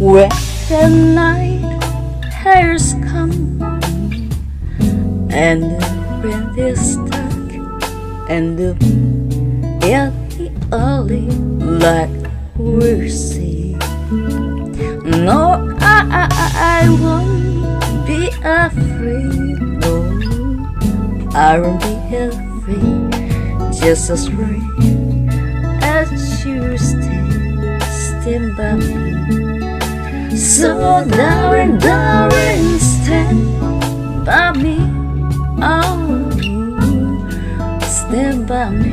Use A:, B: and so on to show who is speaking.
A: when the night has come and the rain is dark and the early light will see. No, I won't be afraid. No, I won't be afraid. Just as right as you stand by me. So darling, darling, stand by me. Oh, stand by me.